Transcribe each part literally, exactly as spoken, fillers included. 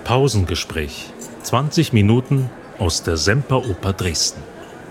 Pausengespräch. zwanzig Minuten aus der Semperoper Dresden.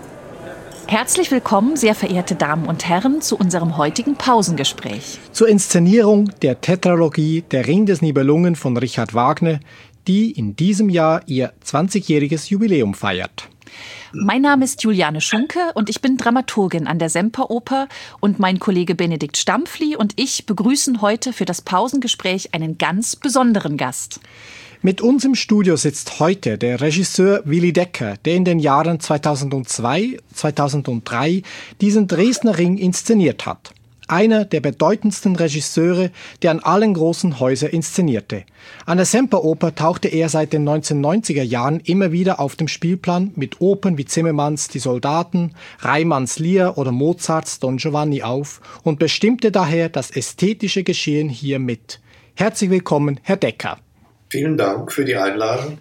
Herzlich willkommen, sehr verehrte Damen und Herren, zu unserem heutigen Pausengespräch. Zur Inszenierung der Tetralogie Der Ring des Nibelungen von Richard Wagner, die in diesem Jahr ihr zwanzigjähriges Jubiläum feiert. Mein Name ist Juliane Schunke und ich bin Dramaturgin an der Semperoper und mein Kollege Benedikt Stampfli und ich begrüßen heute für das Pausengespräch einen ganz besonderen Gast. Mit uns im Studio sitzt heute der Regisseur Willy Decker, der in den Jahren zweitausendzwei, zweitausenddrei diesen Dresdner Ring inszeniert hat. Einer der bedeutendsten Regisseure, der an allen großen Häusern inszenierte. An der Semperoper tauchte er seit den neunzehnhundertneunziger Jahren immer wieder auf dem Spielplan mit Opern wie Zimmermanns Die Soldaten, Reimanns Lear oder Mozarts Don Giovanni auf und bestimmte daher das ästhetische Geschehen hier mit. Herzlich willkommen, Herr Decker. Vielen Dank für die Einladung.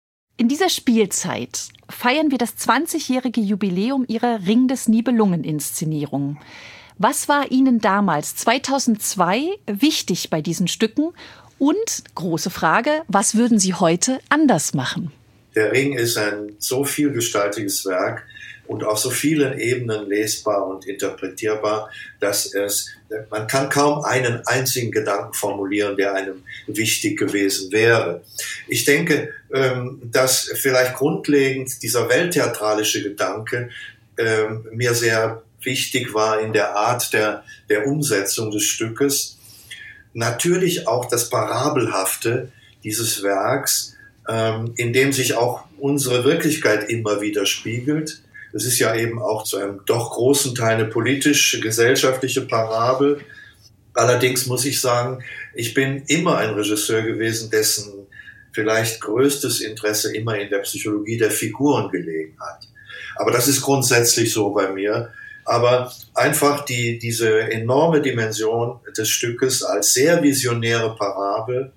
In dieser Spielzeit feiern wir das zwanzigjährige Jubiläum Ihrer Ring des Nibelungen-Inszenierung. Was war Ihnen damals, zweitausendzwei, wichtig bei diesen Stücken? Und, große Frage, was würden Sie heute anders machen? Der Ring ist ein so vielgestaltiges Werk und auf so vielen Ebenen lesbar und interpretierbar, dass es, man kann kaum einen einzigen Gedanken formulieren, der einem wichtig gewesen wäre. Ich denke, dass vielleicht grundlegend dieser welttheatralische Gedanke mir sehr wichtig war in der Art der, der Umsetzung des Stückes. Natürlich auch das Parabelhafte dieses Werks, ähm, in dem sich auch unsere Wirklichkeit immer wieder spiegelt. Es ist ja eben auch zu einem doch großen Teil eine politisch-gesellschaftliche Parabel. Allerdings muss ich sagen, ich bin immer ein Regisseur gewesen, dessen vielleicht größtes Interesse immer in der Psychologie der Figuren gelegen hat. Aber das ist grundsätzlich so bei mir. Aber einfach die, diese enorme Dimension des Stückes als sehr visionäre Parabel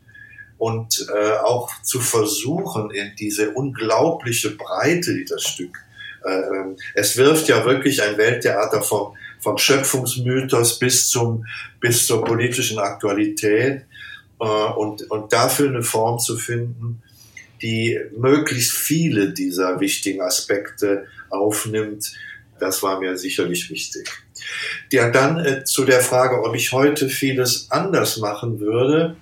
und äh, auch zu versuchen, in diese unglaubliche Breite, die das Stück, äh, es wirft ja wirklich ein Welttheater vom, vom Schöpfungsmythos bis zum, bis zur politischen Aktualität, äh, und, und dafür eine Form zu finden, die möglichst viele dieser wichtigen Aspekte aufnimmt. Das war mir sicherlich wichtig. Ja, dann äh, zu der Frage, ob ich heute vieles anders machen würde.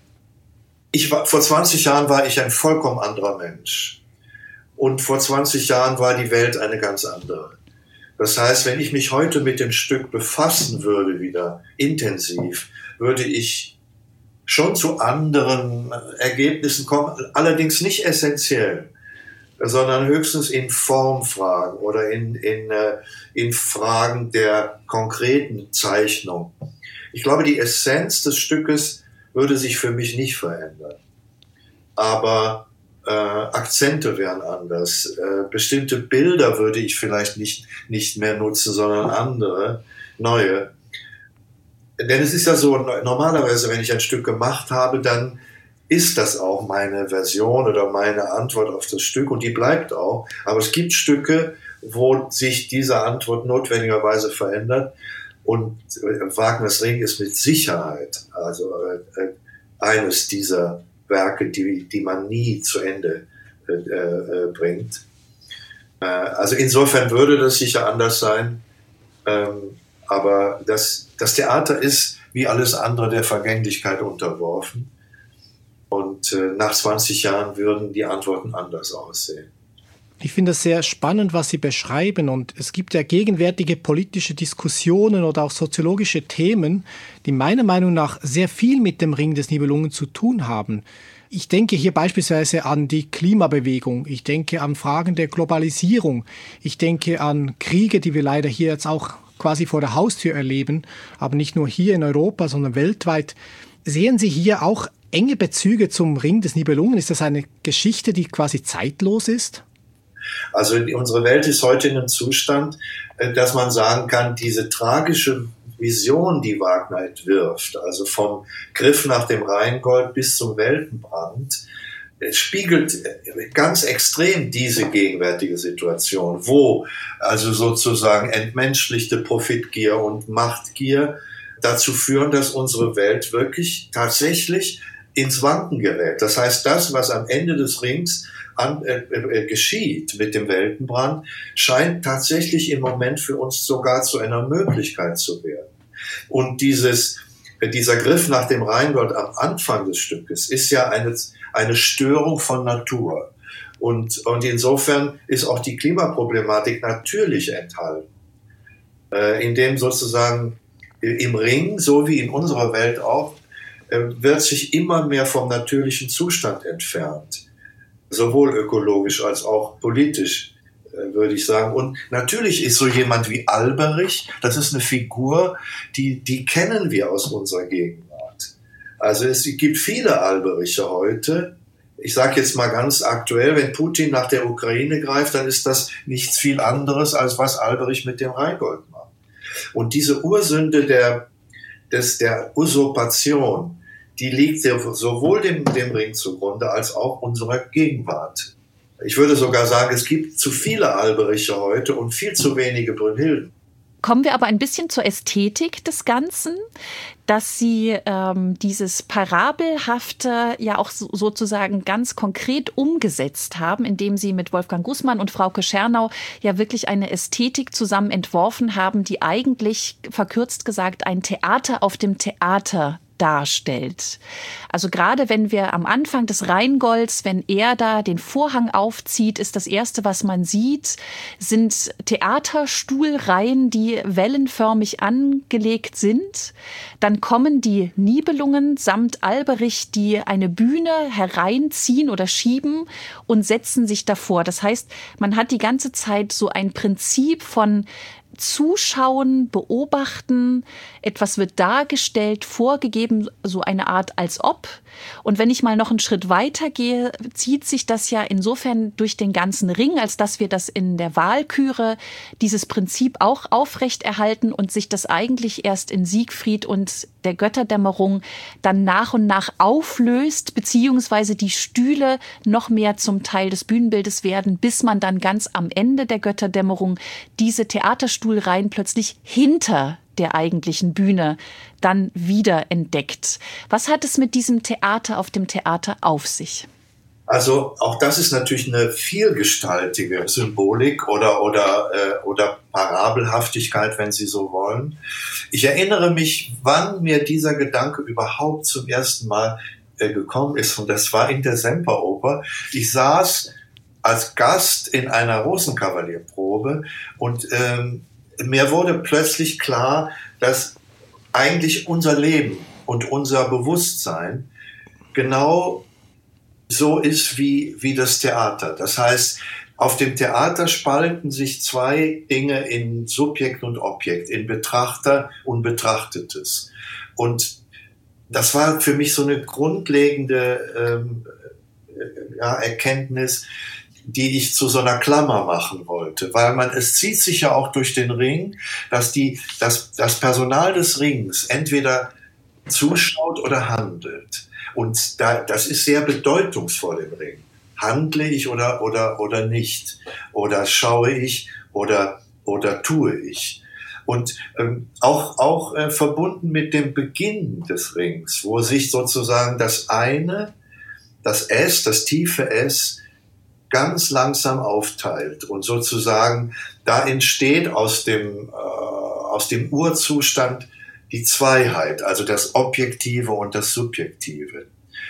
Ich war, vor zwanzig Jahren war ich ein vollkommen anderer Mensch. Und vor zwanzig Jahren war die Welt eine ganz andere. Das heißt, wenn ich mich heute mit dem Stück befassen würde, wieder intensiv, würde ich schon zu anderen Ergebnissen kommen, allerdings nicht essentiell, sondern höchstens in Formfragen oder in, in, in Fragen der konkreten Zeichnung. Ich glaube, die Essenz des Stückes würde sich für mich nicht verändern. Aber äh, Akzente wären anders. Äh, bestimmte Bilder würde ich vielleicht nicht, nicht mehr nutzen, sondern andere, neue. Denn es ist ja so, normalerweise, wenn ich ein Stück gemacht habe, dann ist das auch meine Version oder meine Antwort auf das Stück und die bleibt auch. Aber es gibt Stücke, wo sich diese Antwort notwendigerweise verändert und Wagners Ring ist mit Sicherheit also äh, eines dieser Werke, die, die man nie zu Ende äh, äh, bringt. Äh, also insofern würde das sicher anders sein, ähm, aber das, das Theater ist wie alles andere der Vergänglichkeit unterworfen. Und äh, nach zwanzig Jahren würden die Antworten anders aussehen. Ich finde es sehr spannend, was Sie beschreiben. Und es gibt ja gegenwärtige politische Diskussionen oder auch soziologische Themen, die meiner Meinung nach sehr viel mit dem Ring des Nibelungen zu tun haben. Ich denke hier beispielsweise an die Klimabewegung. Ich denke an Fragen der Globalisierung. Ich denke an Kriege, die wir leider hier jetzt auch quasi vor der Haustür erleben. Aber nicht nur hier in Europa, sondern weltweit. Sehen Sie hier auch enge Bezüge zum Ring des Nibelungen? Ist das eine Geschichte, die quasi zeitlos ist? Also unsere Welt ist heute in einem Zustand, dass man sagen kann, diese tragische Vision, die Wagner entwirft, also vom Griff nach dem Rheingold bis zum Weltenbrand, spiegelt ganz extrem diese gegenwärtige Situation, wo also sozusagen entmenschlichte Profitgier und Machtgier dazu führen, dass unsere Welt wirklich tatsächlich ins Wanken gerät. Das heißt, das, was am Ende des Rings an, äh, äh, geschieht mit dem Weltenbrand, scheint tatsächlich im Moment für uns sogar zu einer Möglichkeit zu werden. Und dieses, äh, dieser Griff nach dem Rheingold am Anfang des Stückes ist ja eine, eine Störung von Natur. Und, und insofern ist auch die Klimaproblematik natürlich enthalten, äh, indem sozusagen im Ring, so wie in unserer Welt auch, äh, wird sich immer mehr vom natürlichen Zustand entfernt. Sowohl ökologisch als auch politisch, äh, würde ich sagen. Und natürlich ist so jemand wie Alberich, das ist eine Figur, die, die kennen wir aus unserer Gegenwart. Also es gibt viele Alberiche heute. Ich sage jetzt mal ganz aktuell, wenn Putin nach der Ukraine greift, dann ist das nichts viel anderes, als was Alberich mit dem Rheingold macht. Und diese Ursünde der, des, der Usurpation, die liegt sowohl dem, dem Ring zugrunde als auch unserer Gegenwart. Ich würde sogar sagen, es gibt zu viele Alberiche heute und viel zu wenige Brünnhilden. Kommen wir aber ein bisschen zur Ästhetik des Ganzen, dass Sie ähm, dieses Parabelhafte ja auch so, sozusagen ganz konkret umgesetzt haben, indem Sie mit Wolfgang Gußmann und Frauke Schernau ja wirklich eine Ästhetik zusammen entworfen haben, die eigentlich, verkürzt gesagt, ein Theater auf dem Theater darstellt. Also gerade wenn wir am Anfang des Rheingolds, wenn er da den Vorhang aufzieht, ist das Erste, was man sieht, sind Theaterstuhlreihen, die wellenförmig angelegt sind. Dann kommen die Nibelungen samt Alberich, die eine Bühne hereinziehen oder schieben und setzen sich davor. Das heißt, man hat die ganze Zeit so ein Prinzip von Zuschauen, beobachten, etwas wird dargestellt, vorgegeben, so eine Art als ob. Und wenn ich mal noch einen Schritt weiter gehe, zieht sich das ja insofern durch den ganzen Ring, als dass wir das in der Walküre, dieses Prinzip auch aufrechterhalten und sich das eigentlich erst in Siegfried und der Götterdämmerung dann nach und nach auflöst, beziehungsweise die Stühle noch mehr zum Teil des Bühnenbildes werden, bis man dann ganz am Ende der Götterdämmerung diese Theaterstuhlreihen plötzlich hinter der eigentlichen Bühne dann wieder entdeckt. Was hat es mit diesem Theater auf dem Theater auf sich? Also auch das ist natürlich eine vielgestaltige Symbolik oder oder äh, oder Parabelhaftigkeit, wenn Sie so wollen. Ich erinnere mich, wann mir dieser Gedanke überhaupt zum ersten Mal äh, gekommen ist, und das war in der Semperoper. Ich saß als Gast in einer Rosenkavalierprobe und ähm, mir wurde plötzlich klar, dass eigentlich unser Leben und unser Bewusstsein genau so ist wie, wie das Theater. Das heißt, auf dem Theater spalten sich zwei Dinge in Subjekt und Objekt, in Betrachter und Betrachtetes. Und das war für mich so eine grundlegende ähm, ja, Erkenntnis, die ich zu so einer Klammer machen wollte, weil man, es zieht sich ja auch durch den Ring, dass die, dass das Personal des Rings entweder zuschaut oder handelt. Und da, das ist sehr bedeutungsvoll im Ring. Handle ich oder, oder, oder nicht? Oder schaue ich oder, oder tue ich? Und ähm, auch, auch äh, verbunden mit dem Beginn des Rings, wo sich sozusagen das eine, das S, das tiefe S, ganz langsam aufteilt und sozusagen da entsteht aus dem, äh, aus dem Urzustand die Zweiheit, also das Objektive und das Subjektive.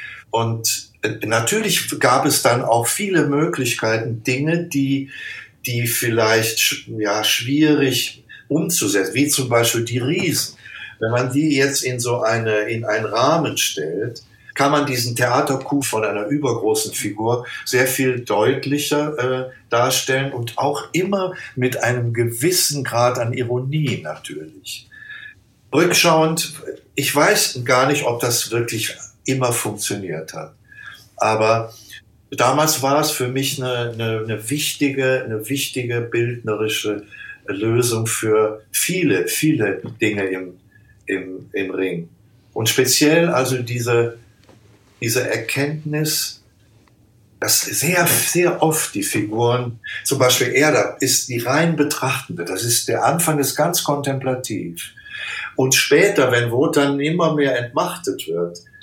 Und äh, natürlich gab es dann auch viele Möglichkeiten, Dinge, die, die vielleicht ja, schwierig umzusetzen, wie zum Beispiel die Riesen. Wenn man die jetzt in so eine, in einen Rahmen stellt, kann man diesen Theatercoup von einer übergroßen Figur sehr viel deutlicher äh, darstellen und auch immer mit einem gewissen Grad an Ironie natürlich. Rückschauend, ich weiß gar nicht, ob das wirklich immer funktioniert hat. Aber damals war es für mich eine, eine, eine wichtige, eine wichtige bildnerische Lösung für viele, viele Dinge im, im, im Ring. Und speziell also diese diese Erkenntnis, dass sehr, sehr oft die Figuren, zum Beispiel er, da ist die rein Betrachtende, das ist der Anfang, ist ganz kontemplativ. Und später, wenn Wotan immer mehr entmachtet wird,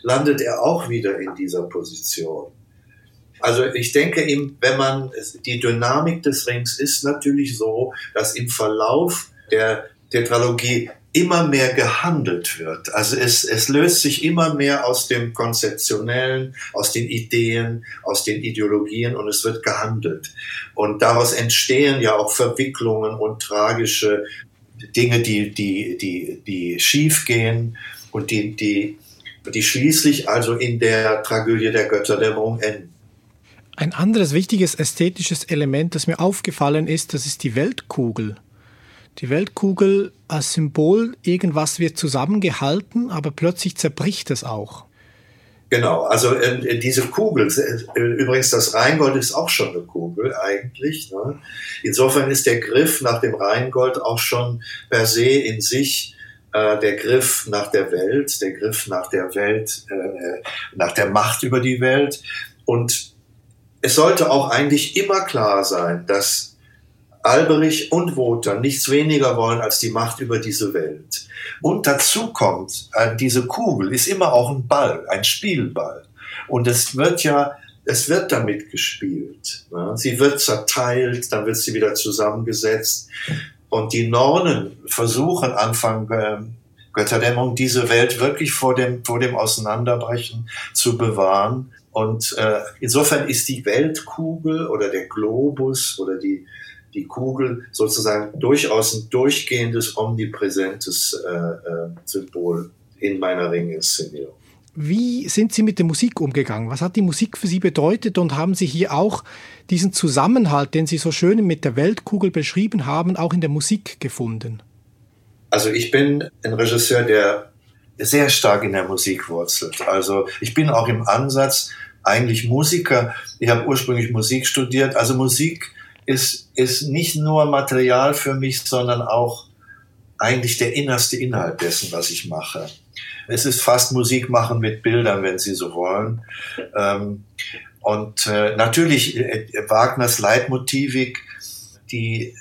landet er auch wieder in dieser Position. Also ich denke, wenn man, die Dynamik des Rings ist natürlich so, dass im Verlauf der Tetralogie immer mehr gehandelt wird. Also es, es löst sich immer mehr aus dem Konzeptionellen, aus den Ideen, aus den Ideologien und es wird gehandelt. Und daraus entstehen ja auch Verwicklungen und tragische Dinge, die, die, die, die schief gehen und die, die, die schließlich also in der Tragödie der Götterdämmerung enden. Ein anderes wichtiges ästhetisches Element, das mir aufgefallen ist, das ist die Weltkugel. Die Weltkugel als Symbol, irgendwas wird zusammengehalten, aber plötzlich zerbricht es auch. Genau, also äh, diese Kugel, äh, übrigens das Rheingold ist auch schon eine Kugel eigentlich. Ne? Insofern ist der Griff nach dem Rheingold auch schon per se in sich äh, der Griff nach der Welt, der Griff nach der Welt, äh, nach der Macht über die Welt. Und es sollte auch eigentlich immer klar sein, dass Alberich und Wotan nichts weniger wollen als die Macht über diese Welt. Und dazu kommt, diese Kugel ist immer auch ein Ball, ein Spielball. Und es wird ja, es wird damit gespielt. Ne? Sie wird zerteilt, dann wird sie wieder zusammengesetzt. Und die Nornen versuchen Anfang äh, Götterdämmerung diese Welt wirklich vor dem, vor dem Auseinanderbrechen zu bewahren. Und äh, insofern ist die Weltkugel oder der Globus oder die die Kugel sozusagen durchaus ein durchgehendes, omnipräsentes äh, äh, Symbol in meiner Ringinszenierung. Wie sind Sie mit der Musik umgegangen? Was hat die Musik für Sie bedeutet? Und haben Sie hier auch diesen Zusammenhalt, den Sie so schön mit der Weltkugel beschrieben haben, auch in der Musik gefunden? Also ich bin ein Regisseur, der sehr stark in der Musik wurzelt. Also ich bin auch im Ansatz eigentlich Musiker. Ich habe ursprünglich Musik studiert. Also Musik ist, ist nicht nur Material für mich, sondern auch eigentlich der innerste Inhalt dessen, was ich mache. Es ist fast Musik machen mit Bildern, wenn Sie so wollen. Ähm, und äh, natürlich äh, Wagners Leitmotivik, die,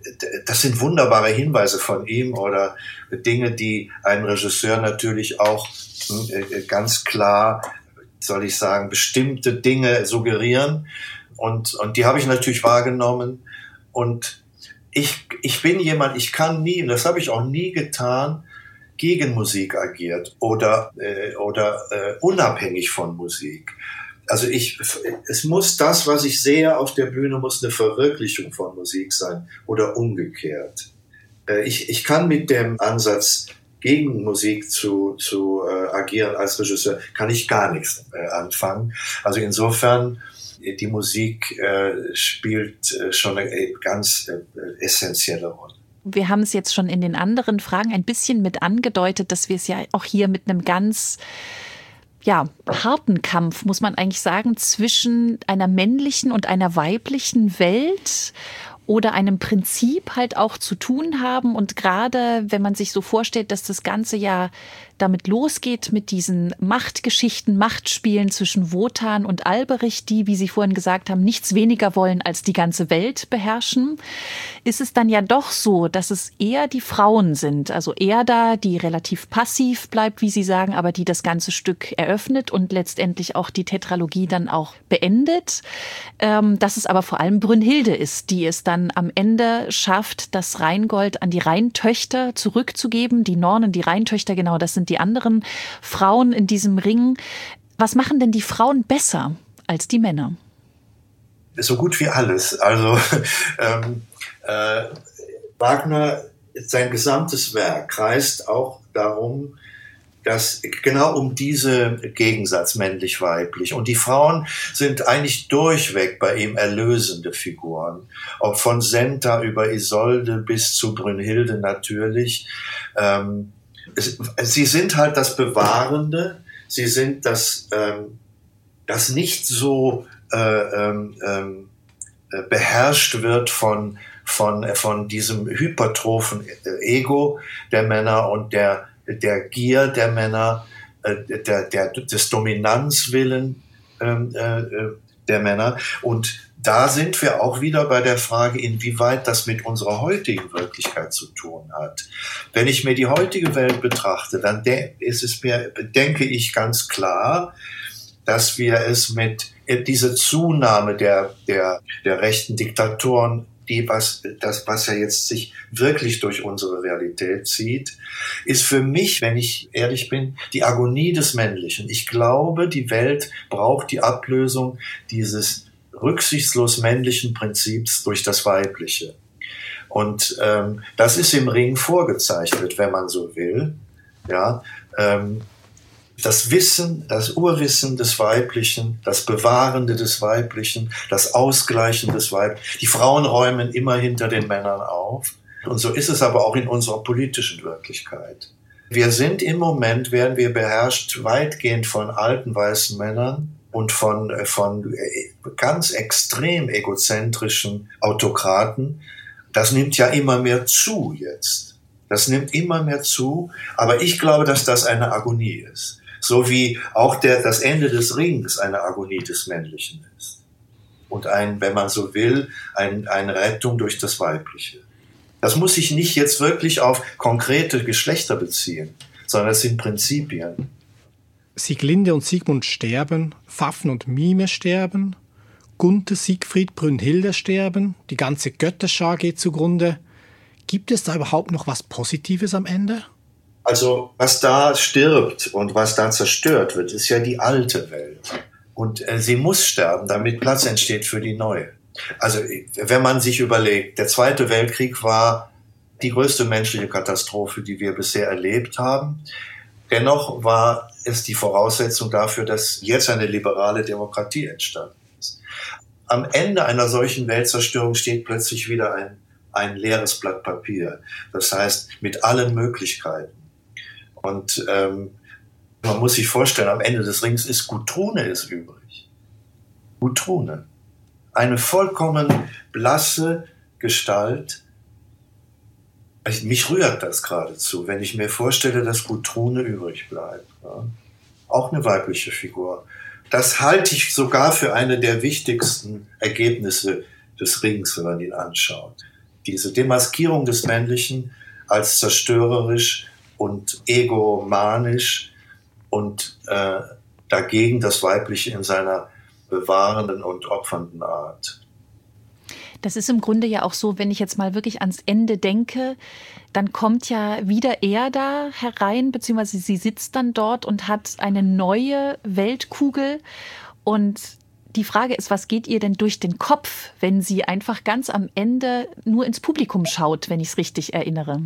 das sind wunderbare Hinweise von ihm oder Dinge, die ein Regisseur natürlich auch äh, ganz klar, soll ich sagen, bestimmte Dinge suggerieren. Und, und die habe ich natürlich wahrgenommen. Und ich, ich bin jemand, ich kann nie, und das habe ich auch nie getan, gegen Musik agiert oder, äh, oder äh, unabhängig von Musik. Also ich, es muss das, was ich sehe auf der Bühne, muss eine Verwirklichung von Musik sein oder umgekehrt. Äh, ich, ich kann mit dem Ansatz, gegen Musik zu, zu äh, agieren als Regisseur, kann ich gar nichts äh, anfangen. Also insofern, die Musik äh, spielt äh, schon eine ganz äh, essentielle Rolle. Wir haben es jetzt schon in den anderen Fragen ein bisschen mit angedeutet, dass wir es ja auch hier mit einem ganz ja, harten Kampf, muss man eigentlich sagen, zwischen einer männlichen und einer weiblichen Welt oder einem Prinzip halt auch zu tun haben. Und gerade wenn man sich so vorstellt, dass das Ganze ja damit losgeht mit diesen Machtgeschichten, Machtspielen zwischen Wotan und Alberich, die, wie Sie vorhin gesagt haben, nichts weniger wollen als die ganze Welt beherrschen, ist es dann ja doch so, dass es eher die Frauen sind, also Erda, die relativ passiv bleibt, wie Sie sagen, aber die das ganze Stück eröffnet und letztendlich auch die Tetralogie dann auch beendet, ähm, dass es aber vor allem Brünnhilde ist, die es dann am Ende schafft, das Rheingold an die Rheintöchter zurückzugeben, die Nornen, die Rheintöchter, genau, das sind die anderen Frauen in diesem Ring. Was machen denn die Frauen besser als die Männer? So gut wie alles. Also ähm, äh, Wagner, sein gesamtes Werk kreist auch darum, dass genau um diese Gegensatz männlich-weiblich. Und die Frauen sind eigentlich durchweg bei ihm erlösende Figuren. Auch von Senta über Isolde bis zu Brünnhilde natürlich. Ähm, es, sie sind halt das Bewahrende. Sie sind das, ähm, das nicht so äh, ähm, äh, beherrscht wird von, von, von diesem hypertrophen Ego der Männer und der der Gier der Männer, äh, der, der, des Dominanzwillen äh, äh, der Männer. Und da sind wir auch wieder bei der Frage, inwieweit das mit unserer heutigen Wirklichkeit zu tun hat. Wenn ich mir die heutige Welt betrachte, dann de- ist es mir, denke ich ganz klar, dass wir es mit diese Zunahme der, der, der rechten Diktatoren, die was, das, was ja jetzt sich wirklich durch unsere Realität zieht, ist für mich, wenn ich ehrlich bin, die Agonie des Männlichen. Ich glaube, die Welt braucht die Ablösung dieses rücksichtslos männlichen Prinzips durch das Weibliche. Und ähm, das ist im Ring vorgezeichnet, wenn man so will. Ja, ähm, das Wissen, das Urwissen des Weiblichen, das Bewahrende des Weiblichen, das Ausgleichen des Weiblichen. Die Frauen räumen immer hinter den Männern auf. Und so ist es aber auch in unserer politischen Wirklichkeit. Wir sind im Moment, werden wir beherrscht weitgehend von alten weißen Männern und von, von ganz extrem egozentrischen Autokraten. Das nimmt ja immer mehr zu jetzt. Das nimmt immer mehr zu. Aber ich glaube, dass das eine Agonie ist. So wie auch der, das Ende des Rings eine Agonie des Männlichen ist. Und ein, wenn man so will, ein, eine Rettung durch das Weibliche. Das muss sich nicht jetzt wirklich auf konkrete Geschlechter beziehen, sondern es sind Prinzipien. Sieglinde und Siegmund sterben, Pfaffen und Mime sterben, Gunther, Siegfried, Brünnhilde sterben, die ganze Götterschar geht zugrunde. Gibt es da überhaupt noch was Positives am Ende? Also was da stirbt und was da zerstört wird, ist ja die alte Welt. Und äh, sie muss sterben, damit Platz entsteht für die neue. Also wenn man sich überlegt, der Zweite Weltkrieg war die größte menschliche Katastrophe, die wir bisher erlebt haben. Dennoch war es die Voraussetzung dafür, dass jetzt eine liberale Demokratie entstanden ist. Am Ende einer solchen Weltzerstörung steht plötzlich wieder ein, ein leeres Blatt Papier. Das heißt, mit allen Möglichkeiten. Und ähm, man muss sich vorstellen, am Ende des Rings ist Gutrune ist übrig. Gutrune. Eine vollkommen blasse Gestalt. Ich, mich rührt das geradezu, wenn ich mir vorstelle, dass Gutrune übrig bleibt. Ja. Auch eine weibliche Figur. Das halte ich sogar für eine der wichtigsten Ergebnisse des Rings, wenn man ihn anschaut. Diese Demaskierung des Männlichen als zerstörerisch und egomanisch und äh, dagegen das Weibliche in seiner bewahrenden und opfernden Art. Das ist im Grunde ja auch so, wenn ich jetzt mal wirklich ans Ende denke, dann kommt ja wieder er da herein, beziehungsweise sie sitzt dann dort und hat eine neue Weltkugel. Und die Frage ist, was geht ihr denn durch den Kopf, wenn sie einfach ganz am Ende nur ins Publikum schaut, wenn ich es richtig erinnere?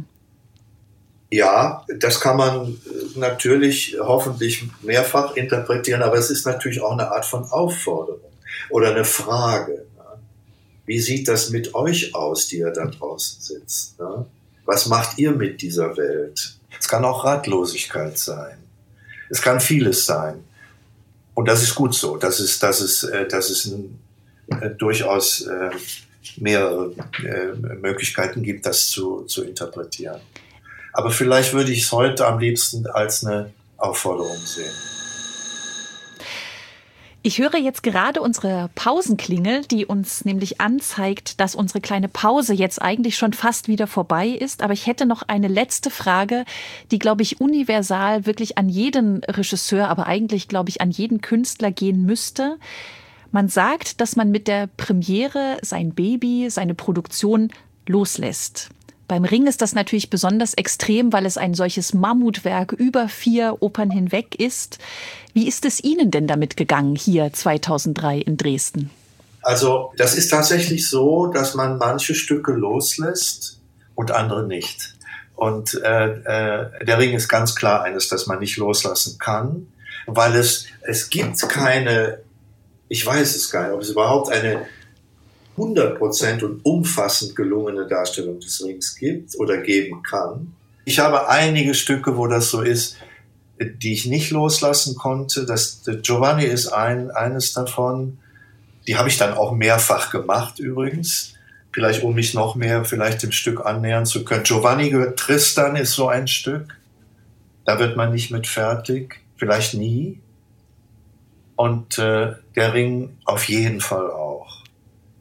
Ja, das kann man natürlich hoffentlich mehrfach interpretieren, aber es ist natürlich auch eine Art von Aufforderung oder eine Frage. Wie sieht das mit euch aus, die ihr da draußen sitzt? Was macht ihr mit dieser Welt? Es kann auch Ratlosigkeit sein. Es kann vieles sein. Und das ist gut so, dass es, dass es, dass es ein, äh, durchaus äh, mehrere äh, Möglichkeiten gibt, das zu, zu interpretieren. Aber vielleicht würde ich es heute am liebsten als eine Aufforderung sehen. Ich höre jetzt gerade unsere Pausenklingel, die uns nämlich anzeigt, dass unsere kleine Pause jetzt eigentlich schon fast wieder vorbei ist. Aber ich hätte noch eine letzte Frage, die, glaube ich, universal wirklich an jeden Regisseur, aber eigentlich, glaube ich, an jeden Künstler gehen müsste. Man sagt, dass man mit der Premiere sein Baby, seine Produktion loslässt. Beim Ring ist das natürlich besonders extrem, weil es ein solches Mammutwerk über vier Opern hinweg ist. Wie ist es Ihnen denn damit gegangen hier zweitausenddrei in Dresden? Also das ist tatsächlich so, dass man manche Stücke loslässt und andere nicht. Und äh, äh, der Ring ist ganz klar eines, das man nicht loslassen kann, weil es, es gibt keine, ich weiß es gar nicht, ob es überhaupt eine hundert Prozent und umfassend gelungene Darstellung des Rings gibt oder geben kann. Ich habe einige Stücke, wo das so ist, die ich nicht loslassen konnte. Das Giovanni ist ein, eines davon. Die habe ich dann auch mehrfach gemacht übrigens. Vielleicht um mich noch mehr vielleicht dem Stück annähern zu können. Giovanni gehört, Tristan ist so ein Stück. Da wird man nicht mit fertig. Vielleicht nie. Und äh, der Ring auf jeden Fall auch.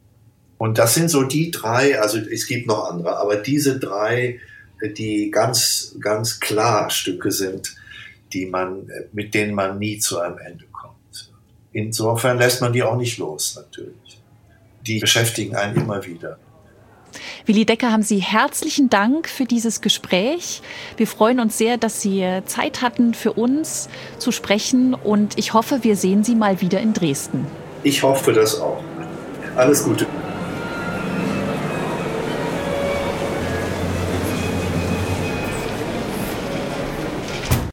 Und das sind so die drei, also es gibt noch andere, aber diese drei, die ganz, ganz klar Stücke sind, die man, mit denen man nie zu einem Ende kommt. Insofern lässt man die auch nicht los, natürlich. Die beschäftigen einen immer wieder. Willi Decker, haben Sie herzlichen Dank für dieses Gespräch. Wir freuen uns sehr, dass Sie Zeit hatten, für uns zu sprechen. Und ich hoffe, wir sehen Sie mal wieder in Dresden. Ich hoffe das auch. Alles Gute.